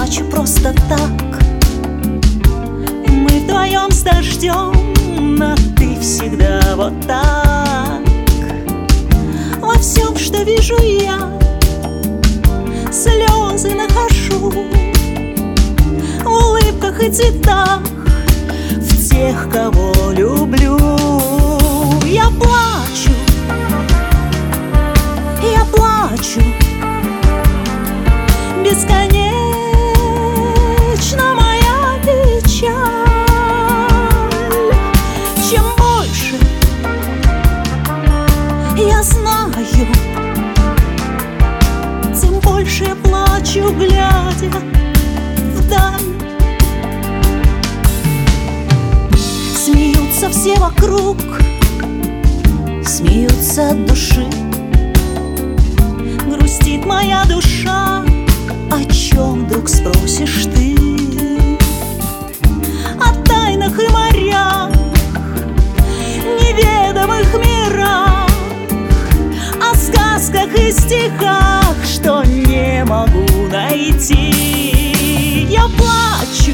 плачу просто так. Мы вдвоем с дождем, а ты всегда вот так. Во всем, что вижу я, слезы нахожу. В улыбках и цветах, в тех, кого люблю. Я плачу, бесконечно моя печаль. Чем больше я знаю, тем больше я плачу, глядя вдаль. Смеются все вокруг, смеются от души. Грустит моя душа, о чем вдруг спросишь ты? О тайнах и морях, неведомых мирах, о сказках и стихах, что не могу найти. Я плачу,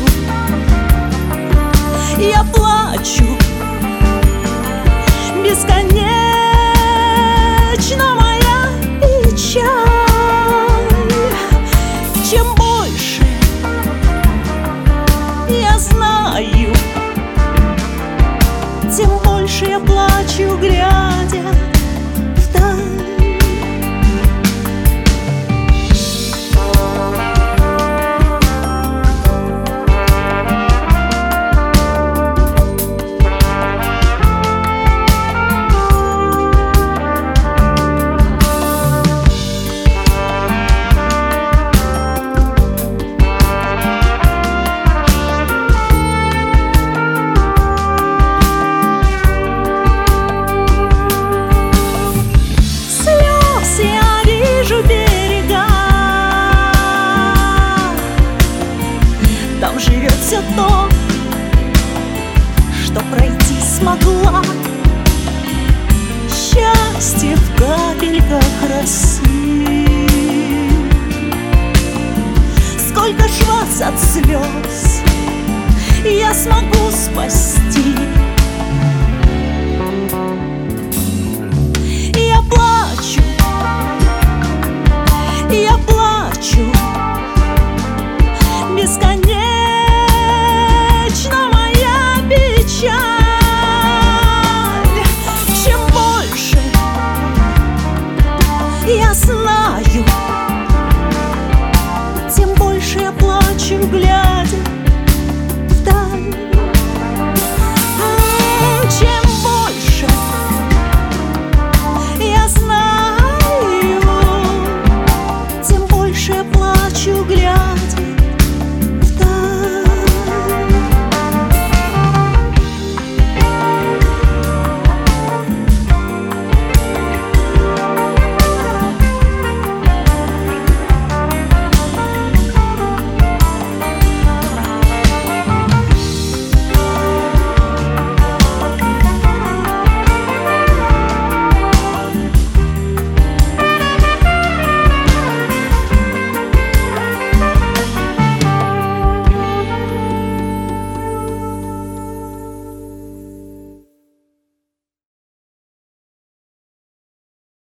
бесконечно моя печаль. Чем больше я знаю, тем больше я плачу, глядя вдаль. Там живет все то, что пройти смогла. Счастье в капельках росы. Сколько ж вас от слез я смогу спасти?